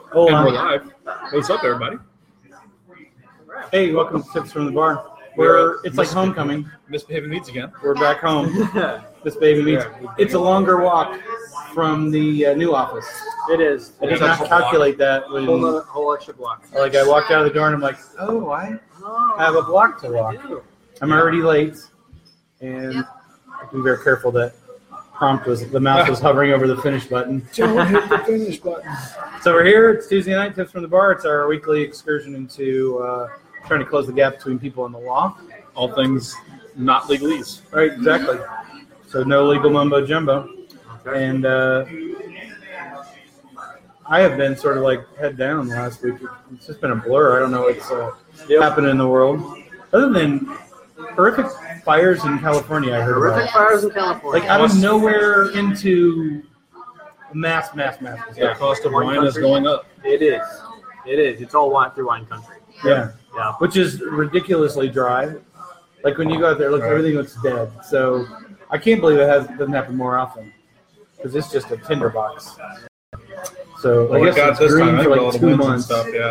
Oh, and we're live. What's up, everybody? Hey, welcome to Tips from the Bar. It's like homecoming. Misbehaving Meats again. We're back home. This baby meets. It's a longer walk from the new office. It is. I did not calculate that. When, whole extra block. Like I walked out of the door and I'm like, oh, I have a block to walk. I'm already late, and I have to be very careful that the mouse was hovering over the finish button. Don't hit the finish button. So we're here. It's Tuesday night, Tips from the Bar. It's our weekly excursion into trying to close the gap between people and the law. All things not legalese. Right, exactly. So no legal mumbo jumbo. Okay. And I have been sort of like head down last week. It's just been a blur. I don't know what's happening in the world. Other than horrific fires in California, I heard about. Horrific fires in California. Like out of nowhere into mass. The cost of wine is going up. It is. It's all through wine country. Yeah. Which is ridiculously dry. Like when you go out there, look, everything looks dead. So I can't believe doesn't happen more often because it's just a tinderbox. So I guess it's green for like 2 months.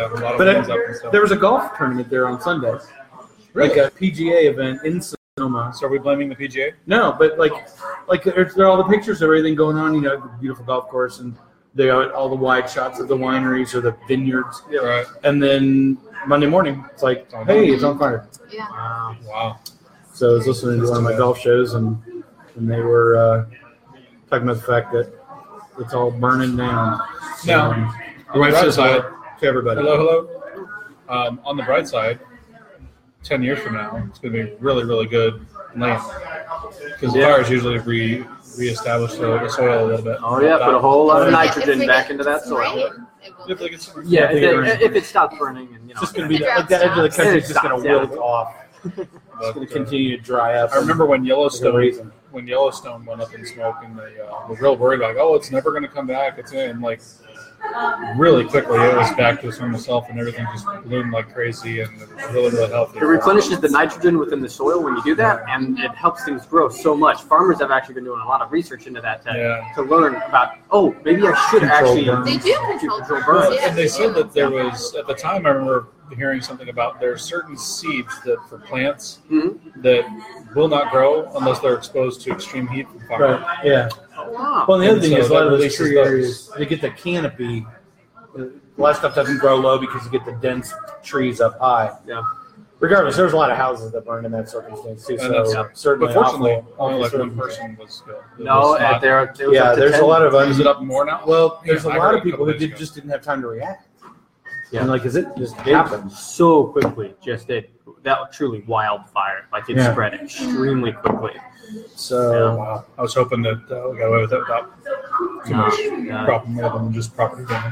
But there was a golf tournament there on Sunday, like a PGA event in Sonoma. So are we blaming the PGA? No, but like there are all the pictures of everything going on. You know, the beautiful golf course and they got all the wide shots of the wineries or the vineyards. Yeah, right. And then Monday morning, it's like, hey, it's on fire. Yeah. Wow. So I was listening to one of my golf shows, and they were talking about the fact that it's all burning down. Now, the bright side to everybody. Hello. On the bright side, 10 years from now, it's going to be really, really good land. Because the fires usually reestablish the soil a little bit. Oh, yeah, put a whole lot of nitrogen back into that soil. If it stops burning. And, it's just going to be like that edge of the country is just going to wilt off. It's going to continue to dry up. I remember when Yellowstone went up in smoke, and they were real worried, like, oh, it's never going to come back. It's in, like, really quickly, it was back to its normal self, and everything just bloomed like crazy, and it was really, really healthy. It replenishes the nitrogen within the soil when you do that, and it helps things grow so much. Farmers have actually been doing a lot of research into that to learn about, maybe I should They do control burns. And they said that there was, at the time, I remember hearing something about there are certain seeds that for plants that will not grow unless they're exposed to extreme heat from fire. Right. Yeah. Wow. Well, the other thing is a lot of those tree areas, they get the canopy. A lot of stuff doesn't grow low because you get the dense trees up high. Yeah. Regardless, there's a lot of houses that burned in that circumstance too. So certainly, but fortunately, only like one person was killed. There's a lot of. Is it up more now? Well, there's a lot of people who just didn't have time to react. Yeah, and it just happened so quickly. That truly wildfire. Like it spread extremely quickly. So wow. I was hoping that we got away with that without too much problem more than just property damage.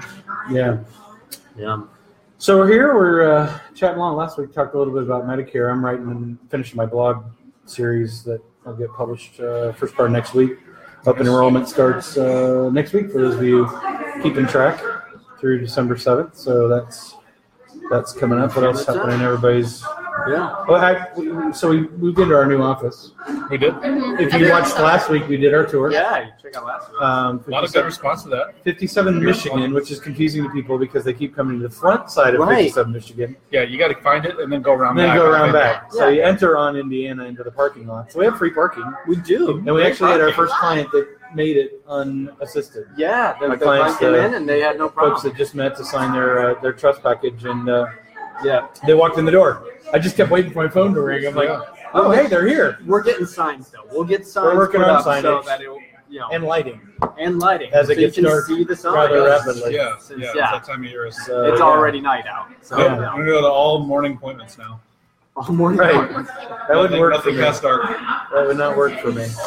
Yeah. So we're here. We're chatting along. Last week, talked a little bit about Medicare. I'm writing and finishing my blog series that will get published first part of next week. Open enrollment starts next week for those of you keeping track through December 7th. So that's coming up. What else is happening? Everybody's. Yeah. Well, so we moved into our new office. We did. If you watched last week, we did our tour. Yeah, you check out last week. A lot of good response to that. 57 Michigan, which is confusing to people because they keep coming to the front side of 57 Michigan. Yeah, you got to find it and then go around back. So you enter on Indiana into the parking lot. So we have free parking. We do. And we actually had our first client that made it unassisted. Yeah, my clients came in and they had no problem. Folks that just met to sign their trust package, and they walked in the door. I just kept waiting for my phone to ring. I'm like, oh, hey, they're here. We're getting signs though. We'll get signs. We're working on signage so that and lighting. As it gets dark, see the sign rather rapidly. Yeah. It's that time of year. It's already night out. So I'm gonna go to all morning appointments now. All morning appointments. That wouldn't work for me. Past dark. That would not work for me.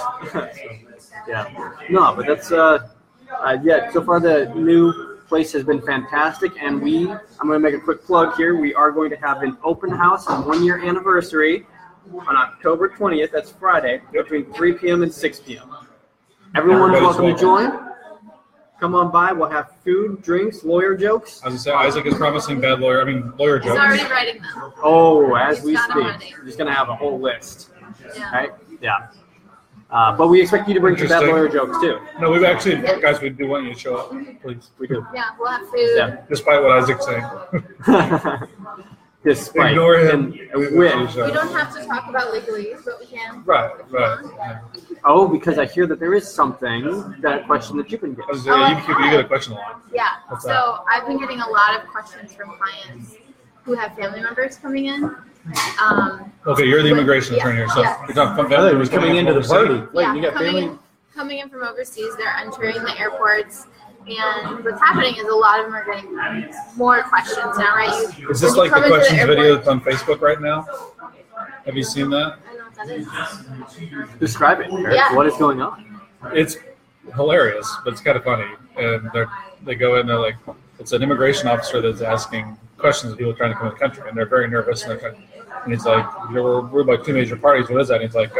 No, but that's so far the new place has been fantastic, and I'm going to make a quick plug here. We are going to have an open house on 1 year anniversary on October 20th. That's Friday, between 3 p.m. and 6 p.m. Everyone is welcome to join. Come on by. We'll have food, drinks, lawyer jokes. As I said, Isaac is promising lawyer jokes. He's already writing them. Oh, as we speak. We're just going to have a whole list. Yeah. Right? Yeah. But we expect you to bring some bad Interesting. lawyer jokes too. No, we've actually, guys, we do want you to show up, please. We do. Yeah, we'll have food. Yeah. Despite what Isaac's saying. Despite Ignore him. and win. We don't have to talk about legalese, but we can. Right. Yeah. Oh, because I hear that there is something, that question that you've been I was getting. saying, you get a question a lot. Yeah. What's So that? I've been getting a lot of questions from clients who have family members coming in. Okay, you're the immigration Yeah, attorney here, so yeah. you're talking I thought he was coming into the party. Wait, Yeah, you got family? coming in from overseas. They're entering the airports, and what's happening is a lot of them are getting more questions now, right? Is this when like you the come into questions video airport- that's on Facebook right now? Have you seen that? I don't know what that is. Describe it, Eric. Yeah. What is going on? It's hilarious, but it's kind of funny. And they go in, they're like, it's an immigration officer that's asking questions of people trying to come in the country, and they're very nervous. And he's like, we're like two major parties. What is that? And he's like,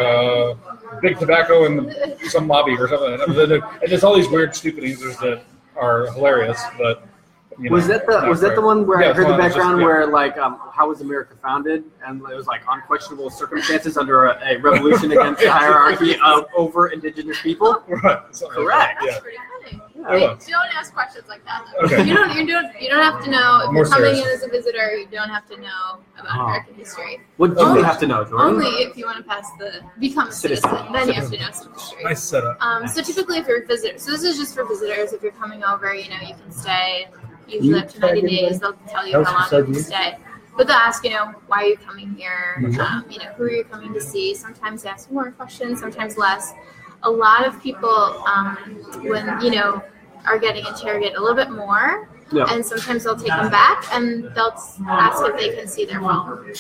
big tobacco and some lobby or something. And there's all these weird, stupid answers that are hilarious, but. You know, Was that not the great. one where Yeah, I heard the it's just- background yeah. where like how was America founded, and it was like unquestionable circumstances under a revolution against the hierarchy of over indigenous people? Right. something like Correct. that, That's pretty funny. Yeah. Wait, Yeah. don't ask questions like that. Though. Okay. You don't have to know if More you're coming serious. in as a visitor. You don't have to know about Oh. American history. What do we have to know, Jordan? Only if you want to become a citizen. Then you have to know some history. Nice setup. So typically, if you're a visitor, so this is just for visitors. If you're coming over, you can stay usually up to 90 days. They'll tell you how long you can stay. But they'll ask, why are you coming here? Who are you coming to see? Sometimes they ask more questions, sometimes less. A lot of people, when, are getting interrogated a little bit more, Yeah. and sometimes they'll take them back and they'll ask if they can see their phone.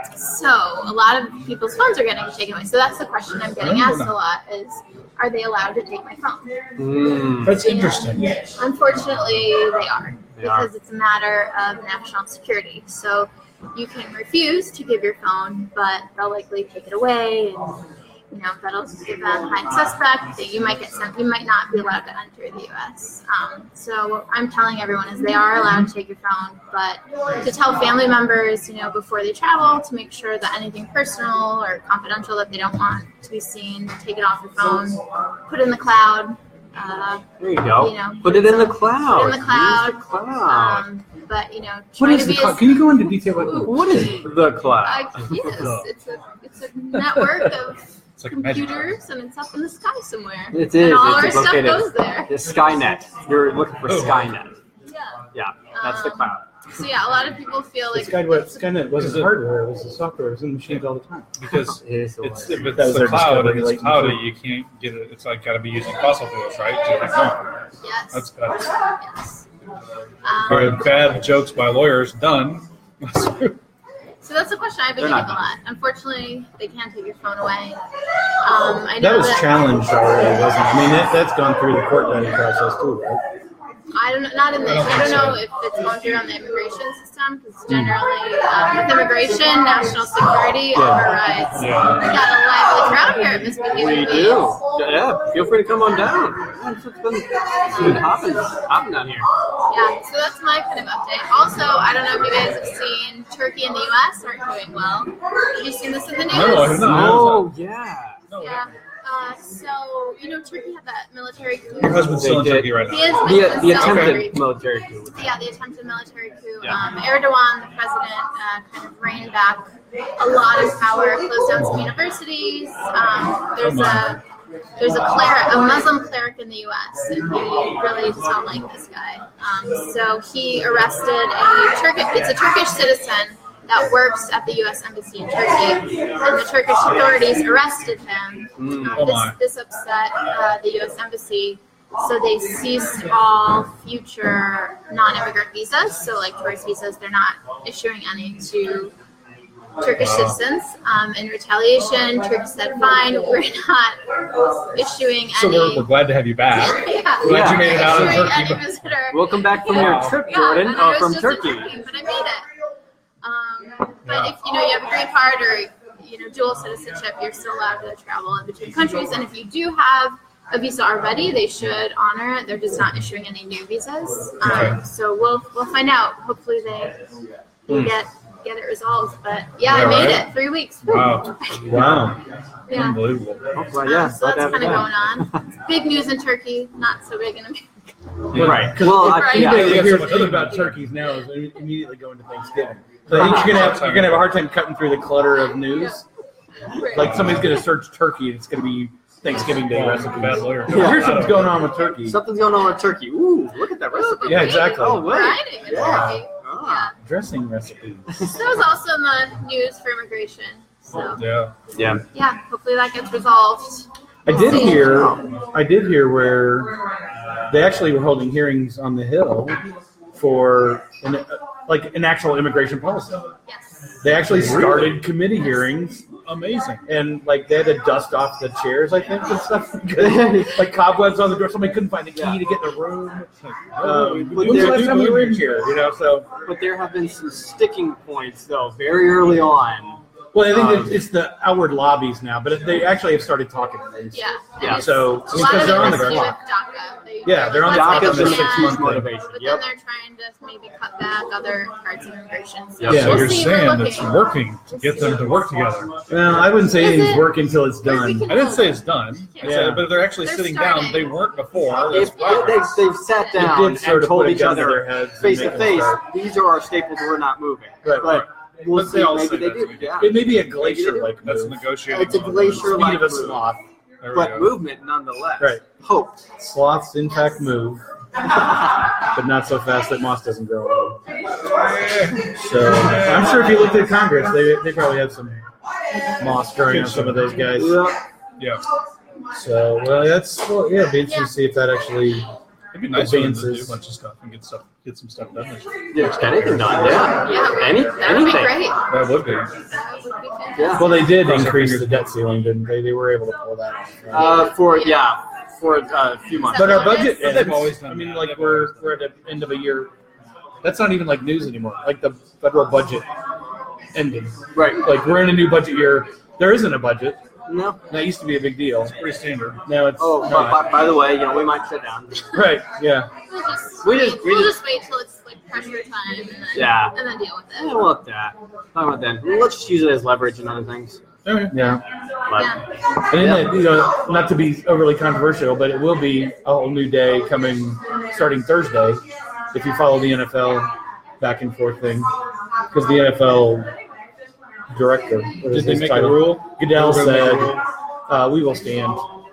So a lot of people's phones are getting taken away. So that's the question I'm getting asked a lot is, are they allowed to take my phone? That's interesting. Unfortunately, they are. They are. Because it's a matter of national security. So you can refuse to give your phone, but they'll likely take it away, and that'll give them high suspect. That you might get sent. You might not be allowed to enter the U.S. So what I'm telling everyone is they are allowed to take your phone, but to tell family members, before they travel, to make sure that anything personal or confidential that they don't want to be seen, take it off your phone, put it in the cloud. There you go. You know, put it in the cloud. Put it in the cloud. Use the cloud. But What try is to the be cloud? as Can you go into detail about What is the cloud? yes, it's a network of It's like a magic. computers, and it's up in the sky somewhere. It is. And all It's our stuff located. goes there. The Skynet. You're looking for Oh. Skynet. Yeah. Yeah, that's the cloud. So yeah, a lot of people feel like Skynet wasn't Is it- hardware, it was the software, it was in machines all the time. Because It is the it's one. if it's That was the their cloud and discovery, it's like, cloudy, before. you can't get it. It's like got to be using fossil fuels, right? To keep going. yes, That's yes. all right, bad jokes by lawyers done. So that's the question I've been They're getting not a lot. Unfortunately, they can't take your phone away. I know That was challenged already, wasn't it? I mean, that's gone through the court vetting process too, right? I don't know, not in this. I don't I don't think know so. if it's going through on the immigration system because generally with immigration, national security overrides. Yeah. We got a lively crowd here at Misbehaving We Queens. do. Yeah, feel free to come on down. It's been hopping down here. Yeah, so that's my kind of update. Also, I don't know if you guys have seen Turkey and the U.S. aren't doing well. Have you seen this in the news? No, I have not. Oh, yeah. No, Yeah. So, Turkey had that military coup. Your husband's still in They did. Turkey right He now. is The still attempted angry. military coup. Yeah, the attempted military coup. Yeah. Erdogan, the president, kind of reined back a lot of power, closed down some universities. There's a Muslim cleric in the U.S. and he really does not like this guy. So he arrested it's a Turkish citizen that works at the U.S. Embassy in Turkey, and the Turkish authorities arrested him. Oh my. This upset the U.S. Embassy. So they ceased all future non-immigrant visas. So like tourist visas, they're not issuing any to Turkish citizens. In retaliation, Turkey said, fine, we're not issuing So we're any. glad to have you back. Yeah. Glad you made it out of Issuing Turkey. any visitor. Welcome back from Wow. your trip, Yeah, Jordan, and I was from just Turkey. in Turkey, but I made it. But if you have a green card or dual citizenship, you're still allowed to travel in between countries. And if you do have a visa already, they should honor it. They're just not issuing any new visas. So we'll find out. Hopefully they get get it resolved. But yeah, Yeah, I made right? it 3 weeks. Wow. Wow. Yeah. Unbelievable. Well, yeah, So that's glad kind to of have going on. Big news in Turkey, not so big in America. Right. Well, Right. yeah. Anybody that hears Yeah. anything about turkeys now is immediately going to Thanksgiving. So I think you're gonna have a hard time cutting through the clutter of news. Right. Like somebody's gonna search turkey, it's gonna be Thanksgiving Day Bad recipes. lawyer. Yeah. Here's something's going on with turkey. Something's going on with turkey. Ooh, look at that recipe. Yeah, exactly. Oh, wait. Riding in Yeah. Turkey. Ah. Dressing recipes. So that was also in the news for immigration. So Yeah. Yeah. yeah, hopefully that gets resolved. I did hear where they actually were holding hearings on the Hill for an actual immigration policy. Yes. They actually started committee hearings, Amazing. and like they had to dust off the chairs, I think, and stuff. Like cobwebs on the door. Somebody couldn't find the key to get in the room. When's the last time we were in here? So. But there have been some sticking points, though, very early on. Well, I think it's the outward lobbies now, but they actually have started talking to things. Yeah. Yeah. And So a lot because of they're it on the has to do with clock. DACA. Yeah, they're on the let's clock DACA's make been it a ban, huge motivation. But Yep. then they're trying to maybe cut back other parts of immigration. So Yep. So we'll you're see. We're saying it's looking. working to get them to work together. Well, I wouldn't say Is anything's it? working until it's done. I didn't say it's done. I Yeah. said, but if they're actually They're sitting starting. down. They weren't before. That's If progress. they've sat It down did sort and of told put a each gun to their other heads and face make to them face, start. these are our staples, we're not moving. Right. But we'll But they see, all maybe say they that do. to me. Yeah. It may be a glacier-like That's move. negotiating. It's a mode. glacier Speed like of a move. sloth. There we But go. movement nonetheless. Right. Hope. Sloths, in fact, move, but not so fast that moss doesn't grow on them. So I'm sure if you looked at Congress, they probably have some moss growing on some of those guys. Yeah. Yeah. So, it'd be interesting to see if that actually. It'd be nice for them to do a Advances. bunch of stuff and get some stuff done. Get anything done, yeah. Yeah. Any, That would be anything. great. That would be. That would be fantastic. Yeah. Well, they did Cross our increase fingers. the debt ceiling, didn't they? They were able to pull that off. For a few months. But our budget But ends. they've always done I mean, that. like They've we're at the end of a year. That's not even like news anymore. Like the federal budget ended. Right. Like we're in a new budget year. There isn't a budget. No. That used to be a big deal. Pretty standard. Now it's Oh, not. by the way, we might sit down. Right. Yeah. We'll We just wait till it's like pressure time and then Yeah. and then deal with I it. don't want that. Talk about that. Let's just use it as leverage and other things. Yeah. But Yeah. And then, not to be overly controversial, but it will be a whole new day coming starting Thursday if you follow the NFL back and forth thing. Because the NFL director, what is Did they his make a title? rule? Goodell They're gonna make a said, we will stand.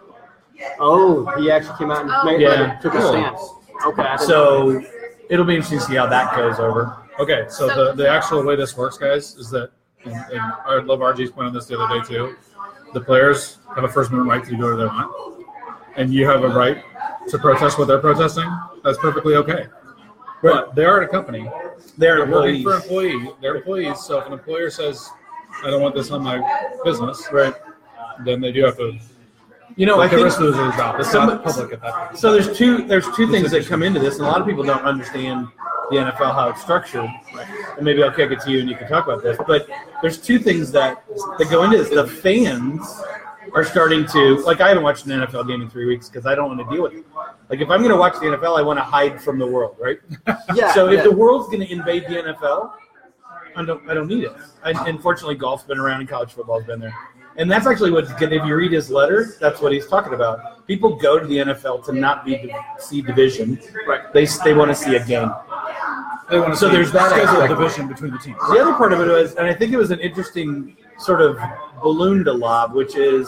oh, he actually came out and Oh. Yeah. took a Cool. stance. Okay. I didn't know. So it'll be interesting to see how that goes over. Okay, so the actual way this works, guys, is that, and I love RG's point on this the other day too, the players have a First Amendment right to do whatever they want, and you have a right to protest what they're protesting. That's perfectly okay. But they are a company. They're They're working employees. for they're employees, so if an employer says, I don't want this on my business, Right. then they do have to I the think risk lose their job. It's some- not public at that point. so. There's two things that come into this, and a lot of people don't understand the NFL how it's structured. And maybe I'll kick it to you, and you can talk about this. But there's two things that go into this. The fans are starting to I haven't watched an NFL game in 3 weeks because I don't want to deal with it. Like if I'm going to watch the NFL, I want to hide from the world, right? Yeah. So if yeah. the world's going to invade the NFL, I don't need it. Unfortunately, golf's been around and college football's been there. And that's actually if you read his letter, that's what he's talking about. People go to the NFL to not see division. Right. They want to see a game. They want to So see there's that schedule aspect. division between the teams. The other part of it was, and I think it was an interesting sort of balloon to lob, which is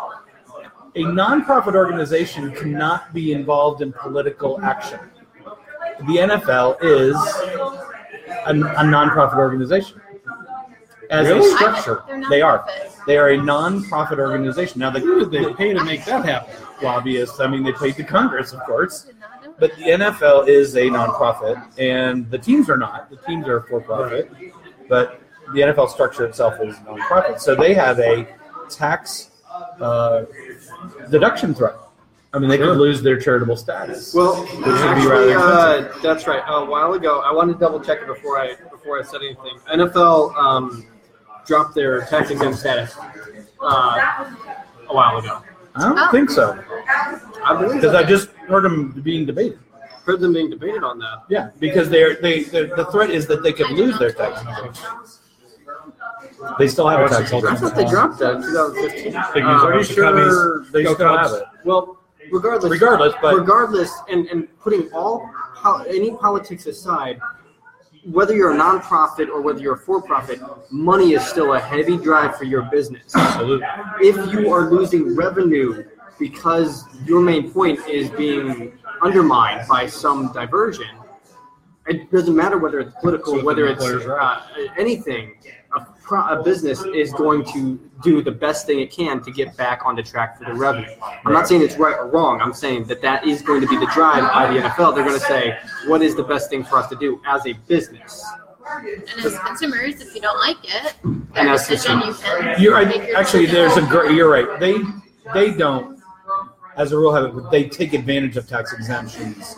a nonprofit organization cannot be involved in political action. The NFL is a nonprofit organization. As Really? a structure, They're they are. nonprofit. They are a nonprofit organization. Now, Who did they pay to make that happen? lobbyists, I mean, they paid the Congress, of course. Did not know. But the NFL is a nonprofit, and the teams are not. The teams are for-profit, but the NFL structure itself is nonprofit. So they have a tax deduction threat. I mean, they could lose their charitable status. Well, Which would be actually, rather expensive. that's right. A while ago, I wanted to double check it before I said anything. NFL dropped their tax exempt status a while ago. I don't think so, I believe because that. I just heard them being debated. Heard them being debated on that. Yeah, because the threat is that they could lose their tax exemption. They still have a tax I exemption. thought they dropped that in 2015. Pretty sure they still have it. Well, regardless, and putting any politics aside, whether you're a nonprofit or whether you're a for-profit, money is still a heavy drive for your business. Absolutely. If you are losing revenue because your main point is being undermined by some diversion, it doesn't matter whether it's political, whether it's anything. A business is going to do the best thing it can to get back on the track for the revenue. I'm not saying it's right or wrong. I'm saying that is going to be the drive by the NFL. They're going to say, what is the best thing for us to do as a business? And as consumers, if you don't like it, And their as decision, you can. You're right. make your Actually, decision. you're right. They don't, as a rule, have it. But they take advantage of tax exemptions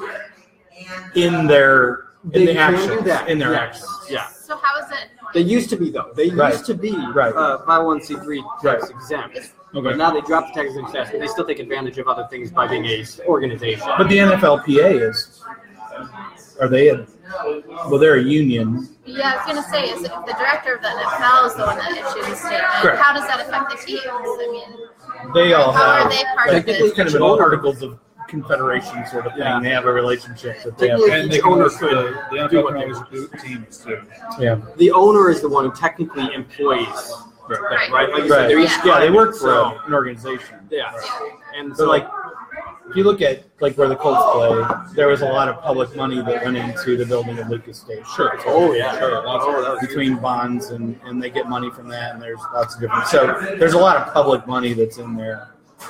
in their actions. Yeah. So how is it? They used to be, though. They used to be 501c3 tax exempt. Okay. But now they dropped the tax exempt status, but they still take advantage of other things by being a organization. But the NFLPA is. Are they? They're a union. Yeah, I was going to say, if the director of the NFL is the one that issues a statement, Correct. how does that affect the teams? I mean, They all how have. are they part of It's it? kind of an articles of confederation sort of thing. Yeah. They have a relationship that they have. Technically, And they each can owner work could the NFL do what can they always want. boot teams too. Yeah. The owner is the one who technically employs them, Right. right? Like you said, Right. they're each Yeah, they work private, for an organization. Yeah. And So, like, if you look at where the Colts play, there was a lot of public money that went into the building of Lucas Stadium. Sure. Oh, yeah. Sure. Lots of Between bonds and they get money from that, and there's lots of different. So there's a lot of public money that's in there.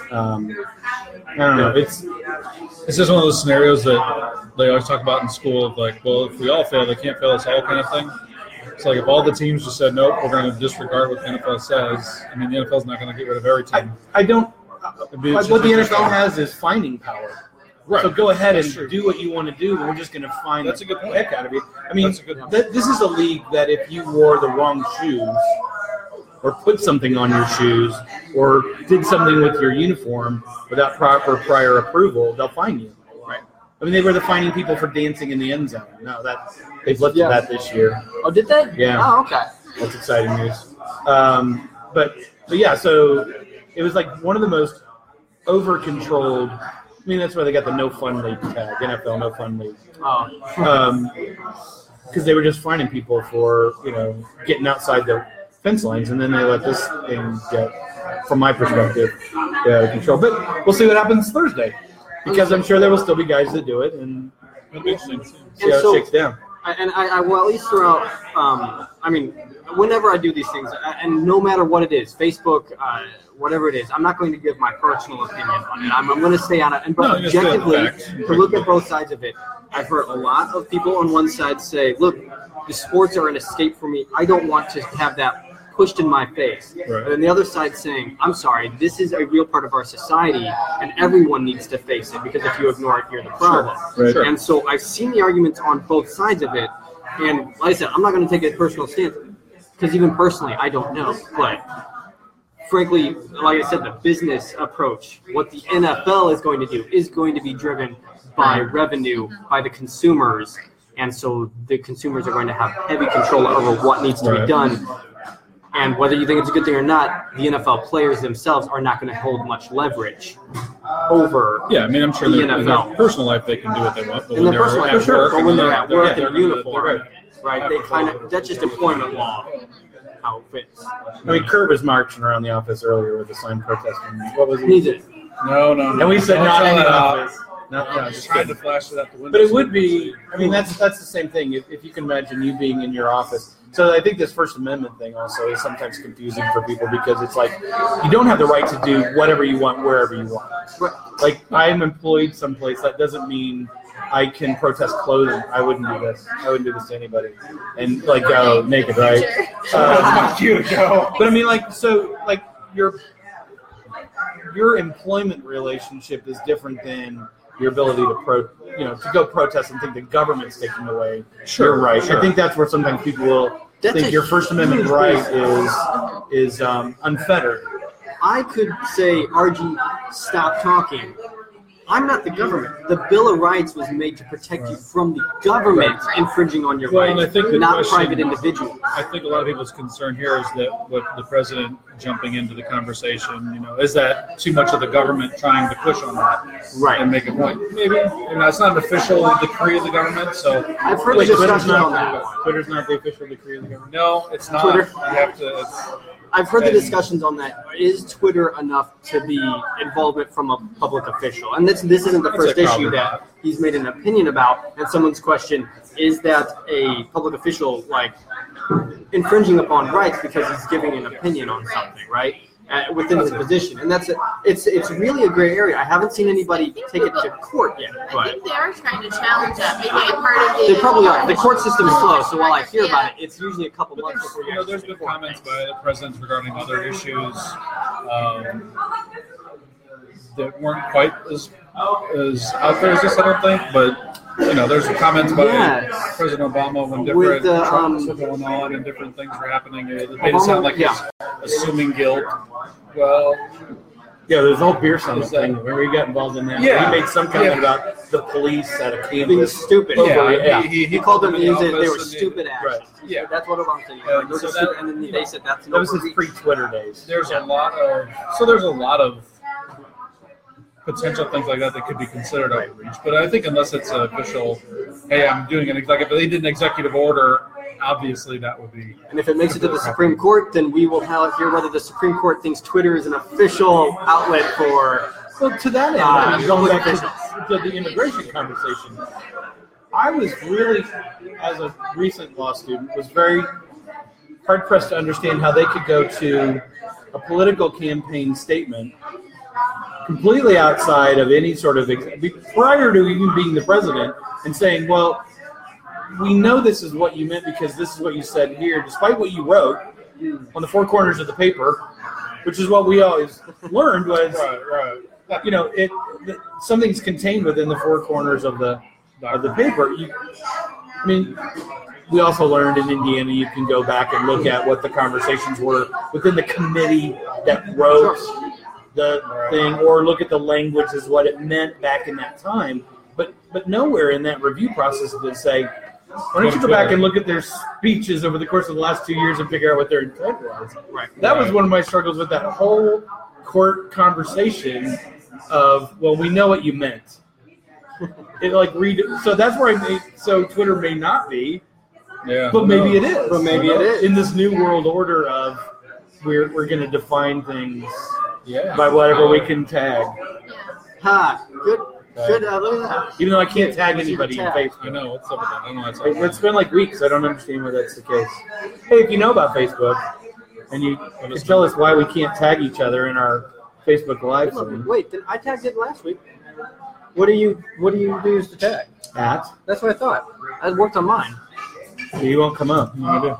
I don't know. It's just one of those scenarios that they always talk about in school of like, well, if we all fail, they can't fail us all kind of thing. It's like if all the teams just said, nope, we're going to disregard what the NFL says, I mean, the NFL's not going to get rid of every team. I don't. It'd be What just the interesting. NFL has is finding power. Right. So go ahead and That's true. do what you want to do. We're just going to find That's a good point. the heck out of you. I mean, That's a good point. this is a league that if you wore the wrong shoes, or put something on your shoes, or did something with your uniform without proper prior approval, they'll fine you. Right. I mean, they were fining people for dancing in the end zone. No, they've lifted that this year. Oh, did they? Yeah. Oh, okay. That's exciting news. But yeah, so it was like one of the most over-controlled. I mean, that's why they got the No Fun League tag, NFL No Fun League, Oh. because they were just fining people for getting outside the fence lines, and then they let this thing get, from my perspective, get out of control. But we'll see what happens Thursday, because I'm sure there will still be guys that do it, and It'll be interesting. see how it shakes down. I will at least throw out, I mean, whenever I do these things, and no matter what it is, Facebook, whatever it is, I'm not going to give my personal opinion on it. I'm going to stay on it. And but No, just the objectively, facts. to look at both sides of it, I've heard a lot of people on one side say, look, the sports are an escape for me. I don't want to have that pushed in my face. Right. And then the other side saying, I'm sorry, this is a real part of our society, and everyone needs to face it, because if you ignore it, you're the problem. Right. Sure. And so I've seen the arguments on both sides of it, and like I said, I'm not going to take a personal stance, because even personally, I don't know. But frankly, like I said, the business approach, what the NFL is going to do, is going to be driven by revenue, by the consumers, and so the consumers are going to have heavy control over what needs to be done. And whether you think it's a good thing or not, the NFL players themselves are not going to hold much leverage over. Yeah, I mean, I'm sure The that in their NFL. personal life they can do what they want, but in when their they're personal at life, sure, work, but when they're and at work they're in gonna- uniform, right? They kind of that's just employment law, how it fits. I mean, Kurt was marching around the office earlier with a sign protesting. What was Needs he? it. No. And we said Don't not tell in the that. office. No, Just tried to flash it out the window. But it would be, I mean, that's the same thing. If you can imagine you being in your office. So I think this First Amendment thing also is sometimes confusing for people, because it's like you don't have the right to do whatever you want, wherever you want. Like, I'm employed someplace. That doesn't mean I can protest clothing. I wouldn't do this. I wouldn't do this to anybody. And like go naked, right? Not you, Joe. But I mean, like, so like your employment relationship is different than your ability to to go protest and think the government's taking away your right. Sure. I think that's where sometimes people will That's think a your First Amendment huge right is unfettered. I could say, RG, stop talking, I'm not the government. The Bill of Rights was made to protect you from the government infringing on your Well, and I rights, think the not question- private individuals. I think a lot of people's concern here is that what the president jumping into the conversation, is that too much of the government trying to push on that Right. and make a point? Maybe. It's not an official decree of the government, so I've heard the Twitter's discussion on not, that. Twitter's not the official decree of the government. no, it's not. Twitter. You have to. I've heard the And- discussions on that. Is Twitter enough to be involvement from a public official? And this isn't the I'd first say issue probably that not. he's made an opinion about. And someone's question, is that a public official infringing upon rights because he's giving an opinion on something, right? Within his position. And it's really a gray area. I haven't seen anybody take it to court yet. I But think they are trying to challenge that, making it part of the. they probably are. The court system is slow, so while I hear about it, it's usually a couple But months before you there's actually been see court. comments by the president regarding other issues that weren't quite as out there as this, I don't think. But there's comments by Yes. President Obama when different With the, trials were going on and different things were happening. It made it sound like he's assuming guilt. Well, Yeah, there's the whole beer summit Is that- thing. Remember he got involved in that? Yeah. He made some comment Yeah. about the police at a Being campus. stupid. Yeah. He called them. in He the said they office were and stupid acts. Right. Yeah. That's what Obama said. Yeah, Those so are that- stupid, and then they said that's That no was his overreach. pre-Twitter days. There's a lot of potential things like that could be considered overreach. But I think unless it's an official, hey, I'm doing an executive, if they did an executive order, obviously that would be. And if it makes it to the Supreme Court, then we will hear whether the Supreme Court thinks Twitter is an official outlet for. Well, to that end, going back to the immigration conversation, I was really, as a recent law student, was very hard-pressed to understand how they could go to a political campaign statement completely outside of any sort of, prior to even being the president, and saying, well, we know this is what you meant because this is what you said here, despite what you wrote on the four corners of the paper, which is what we always learned was, Right. something's contained within the four corners of the paper. We also learned in Indiana you can go back and look at what the conversations were within the committee that wrote the thing, or look at the language as what it meant back in that time. But nowhere in that review process did it say, why don't you go back and look at their speeches over the course of the last 2 years and figure out what their intent was? Right. That was one of my struggles with that whole court conversation of, well, we know what you meant. So that's where so Twitter may not be, Yeah. but maybe it is. But maybe it is. In this new world order of we're going to define things Yeah. by whatever we can tag. Yeah. Ha! Good. Look at that. Even though I can't tag anybody in I Facebook. know. What's up with that? I don't know. What's up with It's been like weeks. I don't understand why that's the case. Hey, if you know about Facebook, and you can tell us why we can't tag each other in our Facebook Live stream. Wait, then I tagged it last week. What do you use to tag? At, That's what I thought. I worked on mine. you won't come up. No, I do.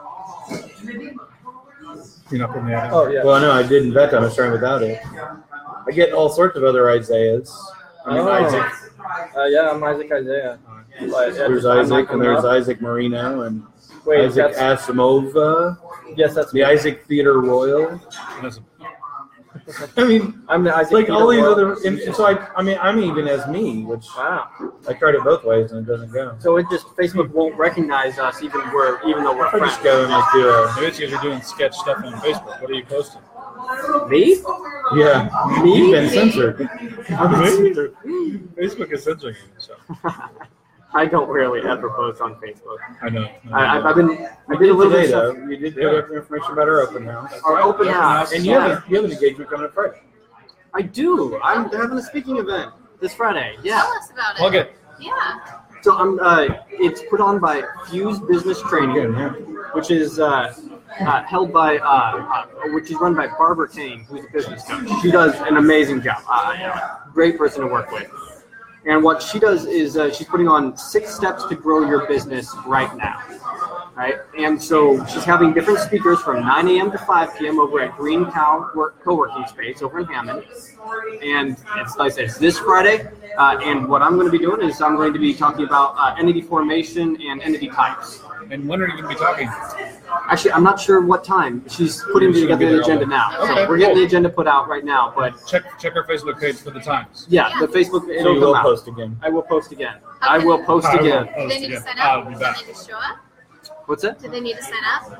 You're not putting that in. Oh yeah. Well, no, I didn't bet I was trying without it. I get all sorts of other Isaiahs. Isaac. Yeah, I'm Isaac Isaiah. There's Isaac, and there's Isaac Marino, and Wait, Isaac Asimova, yes, that's the Isaac Theater Royal. That's a- I'm the Isaac. Like all these Peter other, Royal. and so I'm even as me, which Wow. I tried it both ways and it doesn't go. So it just Facebook won't recognize us even though we're I friends. just go and like do a, Maybe it's because you're doing sketch stuff on Facebook. What are you posting? Me? yeah. Me? You've been censored. Facebook is censoring you, so I don't really ever post on Facebook. I know. I did a You did little today bit though. of You did give up information about our open house, our open house. and you have an engagement coming up Friday. I do. I'm having a speaking event this Friday. Yeah. Tell us about it. Plug it. Yeah. So it's put on by Fuse Business Training, which is held by, which is run by Barbara Kane, who's a business coach. She does an amazing job. Great person to work with. And what she does is she's putting on 6 steps to grow your business right now. Right? And so she's having different speakers from 9 a.m. to 5 p.m. over at Green Cow Co-working Space over in Hammond. And it's, like I said, it's this Friday. And what I'm going to be doing is I'm going to be talking about entity formation and entity types. And when are you going to be talking? Actually, I'm not sure what time. She's putting together the agenda now. Okay, So we're getting cool. the agenda put out right now. But Check our Facebook page for the times. yeah, the Facebook So it'll you come will out. post again. I will post again. Okay. I will post I will again. Do post they need to again. sign I'll up? be Do back. they just show up? What's that? Do they need to sign up?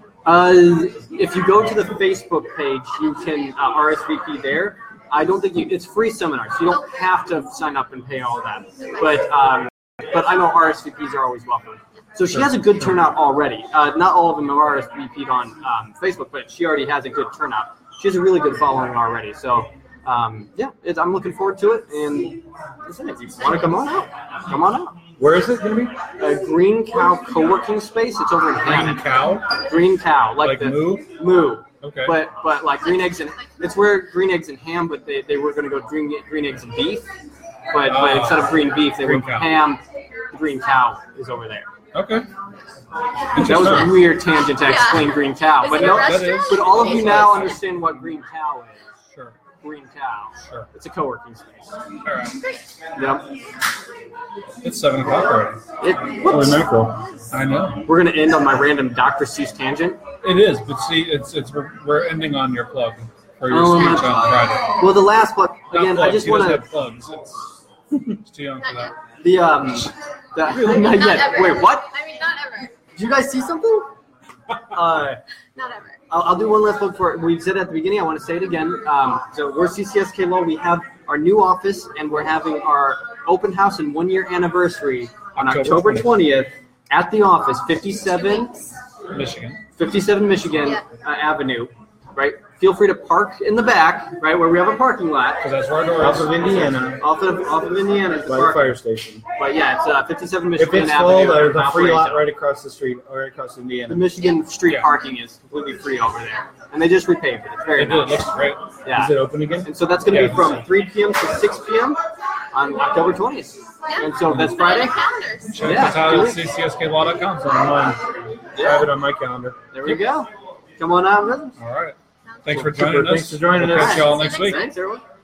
If you go to the Facebook page, you can RSVP there. I don't think it's free seminars. You don't have to sign up and pay all that. But I know RSVPs are always welcome. So she has a good turnout already. Not all of them are RSVP'd on Facebook, but she already has a good turnout. She has a really good following already. So yeah, I'm looking forward to it. And listen, if you want to come on out, come on out. Where is it going to be? A Green Cow co-working space. It's over in Green Hammond. cow? Green Cow, Like the moo? Moo. Okay. But like green eggs and it's where green eggs and ham, but they were going to go green eggs and beef, but instead of green beef, they Green went cow. ham. The Green Cow is over there. Okay. That was a weird tangent to explain Green Cow, Is but it a no, restaurant? but all of you now understand what Green Cow is. Sure. Green Cow. Sure. It's a co-working space. All right. Yep. It's 7 o'clock already. Holy Whoops. mackerel. I know. We're gonna end on my random Dr. Seuss tangent. It is, but see, we're ending on your plug for your Oh, speech on Friday. Well, the last plug Not again. plugs, I just he want doesn't to have plugs. It's too young for that. the not Not yet. ever. Wait, what? I mean, not ever. Did you guys see something? Not ever. I'll do one last plug for it. We said it at the beginning. I want to say it again. So we're CCSK Law. We have our new office, and we're having our open house and 1-year anniversary on October 20th at the office, 57 Michigan Yeah. Avenue. Right. Feel free to park in the back, right where we have a parking lot. Because that's where our Off doors of Indiana, Off of Indiana. is the by the parking. fire station. But yeah, it's 57 If Michigan it's Avenue. full, there's a Mount free lot Rachel. right across the street, or right across The Indiana. Michigan street Yeah. parking is completely free over there, and they just repaved it. It's very It did. It nice. looks great. Yeah. Is it open again? And so that's going to Yeah, be from 3 p.m. to 6 p.m. on October 20th. Yeah. And so that's Put it on Friday. the calendars. Check Yeah, us out do at it. ccskaw.com. It's on mine. I have it on my calendar. There we go. Come on out, brother. All right. Thanks for Super. joining us. Thanks for joining We'll us. catch you all next week. Thanks, everyone.